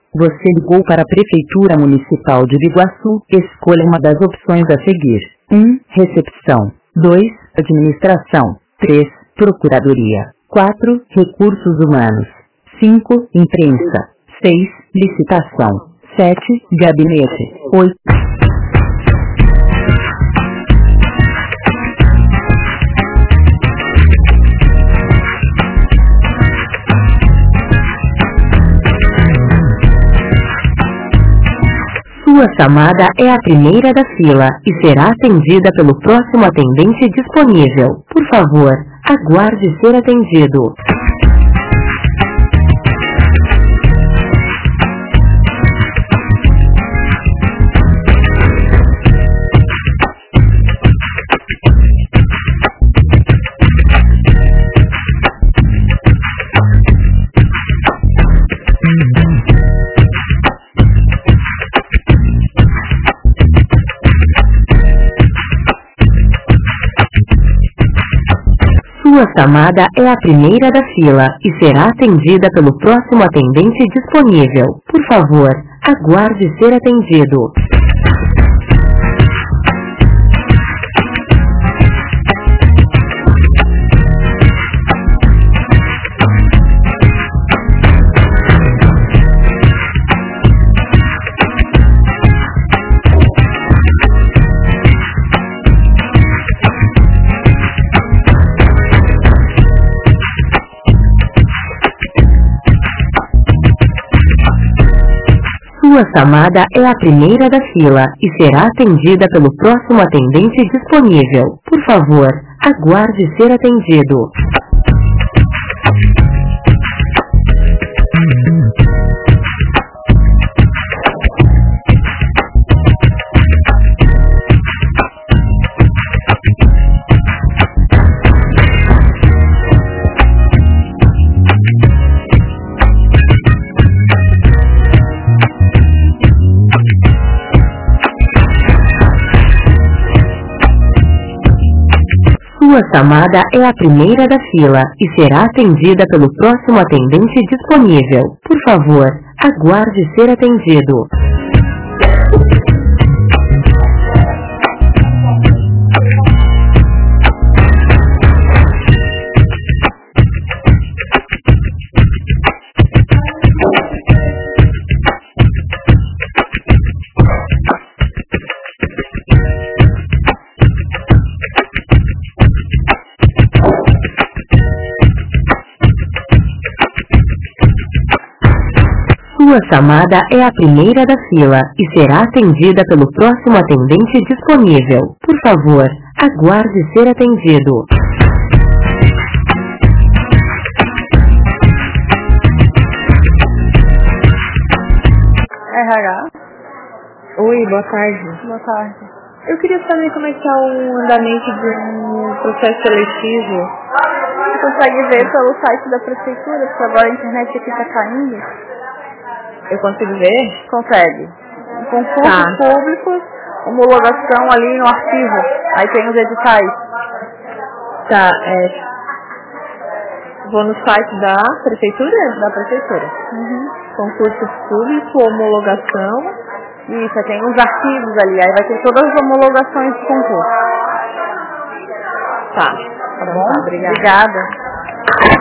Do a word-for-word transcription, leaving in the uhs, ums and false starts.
Você ligou para a Prefeitura Municipal de Biguaçu. Escolha uma das opções a seguir. um. Recepção. dois. Administração. três. Procuradoria. quatro. Recursos humanos. cinco. Imprensa. seis. Licitação. sete. Gabinete. oito. Sua chamada é a primeira da fila e será atendida pelo próximo atendente disponível. Por favor, aguarde ser atendido. Sua chamada é a primeira da fila e será atendida pelo próximo atendente disponível. Por favor, aguarde ser atendido. Sua chamada é a primeira da fila e será atendida pelo próximo atendente disponível. Por favor, aguarde ser atendido. Sua chamada é a primeira da fila e será atendida pelo próximo atendente disponível. Por favor, aguarde ser atendido. Sua chamada é a primeira da fila e será atendida pelo próximo atendente disponível. Por favor, aguarde ser atendido. R H. Oi, boa tarde. Boa tarde. Eu queria saber como é que está o andamento de um processo seletivo. Você consegue ver pelo site da prefeitura, porque agora a internet aqui está caindo? Eu consigo ver? Consegue. Concursos Tá. públicos, homologação ali no arquivo. Aí tem os editais. Tá, é... Vou no site da prefeitura? Da prefeitura. Uhum. Concurso público, homologação. Isso, aí tem uns arquivos ali. Aí vai ter todas as homologações de concurso. Tá. Tá bom? Tá, obrigada. Obrigada.